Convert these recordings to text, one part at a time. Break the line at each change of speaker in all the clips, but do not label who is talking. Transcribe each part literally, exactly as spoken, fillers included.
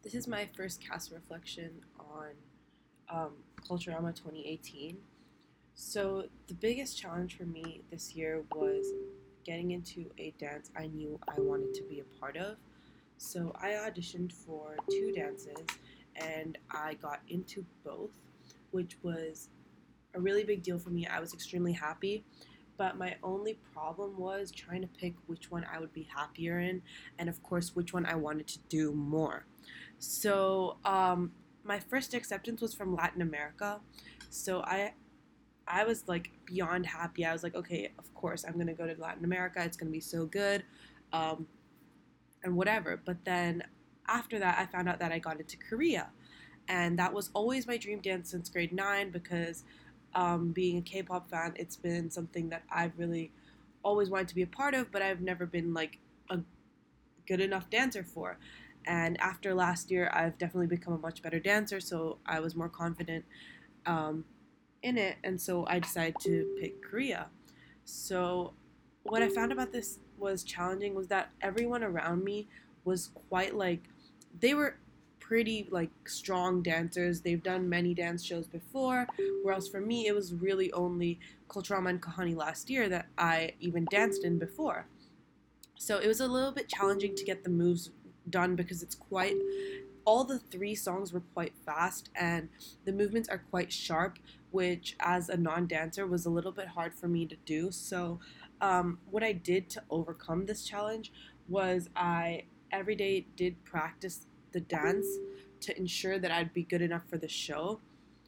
This is my first cast reflection on um, Culturama twenty eighteen. So, the biggest challenge for me this year was getting into a dance I knew I wanted to be a part of. So, I auditioned for two dances and I got into both, which was a really big deal for me. I was extremely happy, but my only problem was trying to pick which one I would be happier in, and of course, which one I wanted to do more. So, um, my first acceptance was from Latin America. So I I was like beyond happy. I was like, okay, of course I'm gonna go to Latin America. It's gonna be so good, um, and whatever. But then after that, I found out that I got into Korea, and that was always my dream dance since grade nine because um, being a K-pop fan, it's been something that I've really always wanted to be a part of, but I've never been like a good enough dancer for. And after last year, I've definitely become a much better dancer, so I was more confident um, in it, and so I decided to pick Korea. So, what I found about this was challenging was that everyone around me was quite like they were pretty like strong dancers. They've done many dance shows before, whereas for me it was really only Kultrama and Kahani last year that I even danced in before. So it was a little bit challenging to get the moves done because it's quite all the three songs were quite fast and the movements are quite sharp, which as a non-dancer was a little bit hard for me to do. So um, what I did to overcome this challenge was I every day did practice the dance to ensure that I'd be good enough for the show.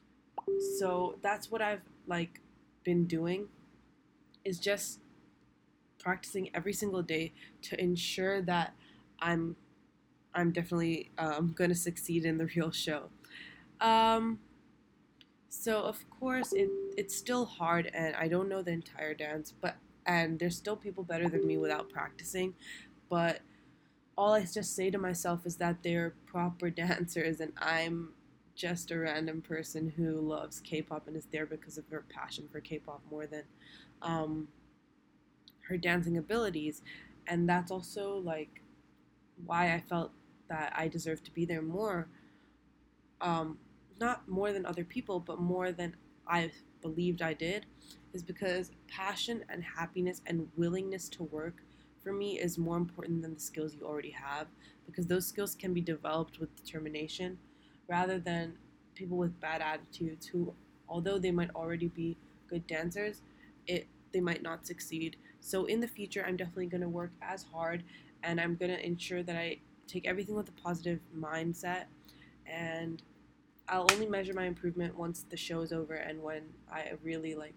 So that's what I've like been doing is just practicing every single day to ensure that I'm I'm definitely um, going to succeed in the real show. Um, so of course it it's still hard, and I don't know the entire dance, but and there's still people better than me without practicing. But all I just say to myself is that they're proper dancers, and I'm just a random person who loves K-pop and is there because of her passion for K-pop more than um, her dancing abilities, and that's also like why I felt that I deserve to be there more. Um, not more than other people, but more than I believed I did, is because passion and happiness and willingness to work for me is more important than the skills you already have, because those skills can be developed with determination rather than people with bad attitudes who, although they might already be good dancers, it they might not succeed. So in the future, I'm definitely going to work as hard, and I'm going to ensure that I take everything with a positive mindset, and I'll only measure my improvement once the show is over and when I really like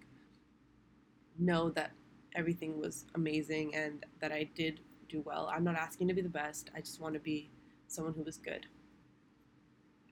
know that everything was amazing and that I did do well. I'm not asking to be the best. I just want to be someone who was good.